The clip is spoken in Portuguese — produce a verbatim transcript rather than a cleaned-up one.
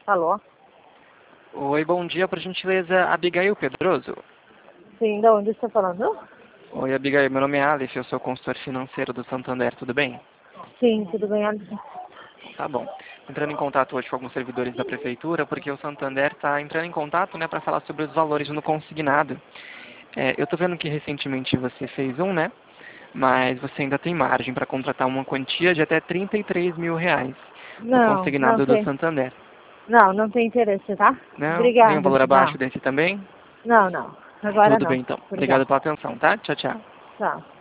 Alô? Oi, bom dia, por gentileza, Abigail Pedroso. Sim, de onde você está falando? Oi, Abigail, meu nome é Aleph, eu sou consultor financeiro do Santander, tudo bem? Sim, tudo bem, Alisson? Tá bom. Entrando em contato hoje com alguns servidores da prefeitura, porque o Santander está entrando em contato, né, para falar sobre os valores no consignado. É, eu estou vendo que recentemente você fez um, né? Mas você ainda tem margem para contratar uma quantia de até trinta e três mil reais no Não, não consignado do tem. Santander. Não, não tem interesse, tá? Não? Nenhum Obrigada. valor abaixo Não, desse também? não, não. Agora Tudo não. bem, então. Obrigada. Obrigado pela atenção, tá? Tchau, tchau. Tchau.